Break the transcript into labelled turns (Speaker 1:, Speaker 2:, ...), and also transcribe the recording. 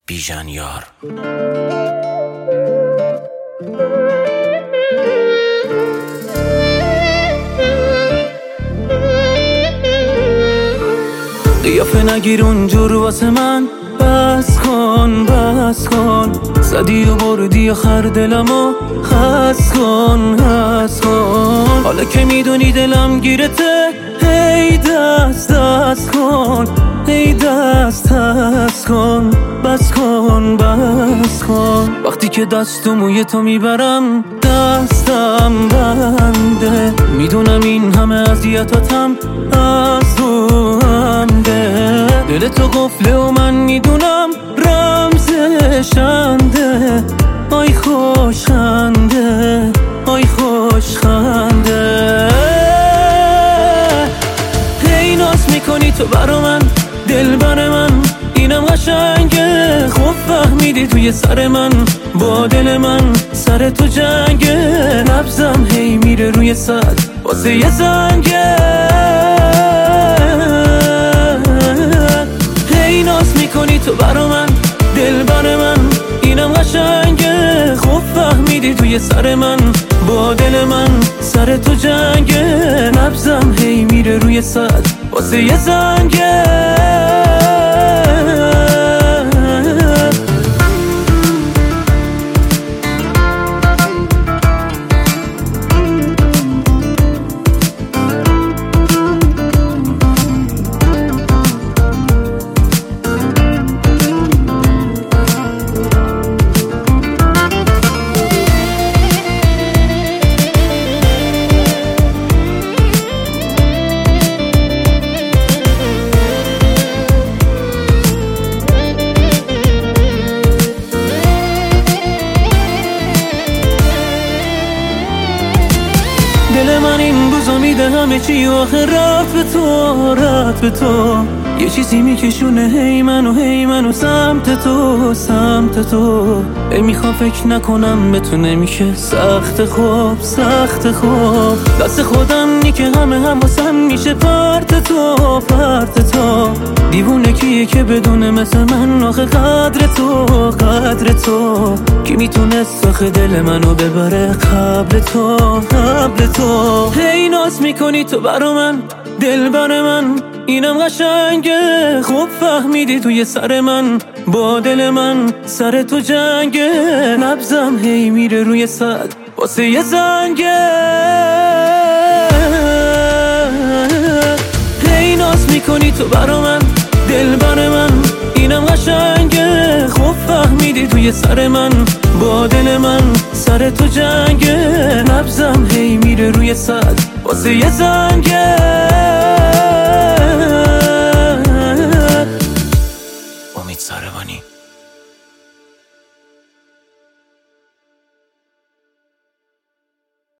Speaker 1: بیژن یار.
Speaker 2: قیافه نگیر اونجور واسه من، بس کن بس کن، زدی و بردی آخر دلمو، خس کن خس کن. حالا که میدونی دلم گیرته، هی دست دست کن، هی دست دست کن، بس کن بس کن. وقتی که دست و موی تو میبرم دستم بنده، میدونم این همه اذیتاتم از رو همده. دل تو قفله و من میدونم رمزشنده، آی خوشخنده، آی خوشخنده. هی ناز میکنی تو برا من، دل بر من اینم قشنگه. خوب فهمیدی توی سر من، با دل من سر تو جنگه. نبضم هی میره روی صد واسه یه زنگه. هی ناز میکنی تو برا من، دل بر من اینم قشنگه. خوب فهمیدی توی سر من، با دل من سر تو جنگه. نبضم هی میره روی صد واسه یه زنگه. دل من این روزا میده همه چی، آخه رفت به تو، رفت به تو. یه چیزی میکشونه هی منو سمت تو، سمت تو. ای میخوام فکر نکنم به تو، نمیشه سخت خوب، سخت خوب. دست خودم نی که همه واسم میشه پرت تو، پرت تو. دیوونه کیه که بدونه مثل من آخه قدر تو، قدر تو. کی میتونست آخه دل منو ببره قبل تو، قبل تو. هی ناز میکنی تو برا من، دل بر من اینم قشنگه. خوب فهمیدی توی سر من، با دل من سر تو جنگه. نبضم هی میره روی صد واسه یه زنگه. هی ناز میکنی تو برا من، دل بر من اینم قشنگه. خوب فهمیدی توی سر من، با دل من سر تو جنگه. نبضم هی میره روی صد واسه یه زنگه.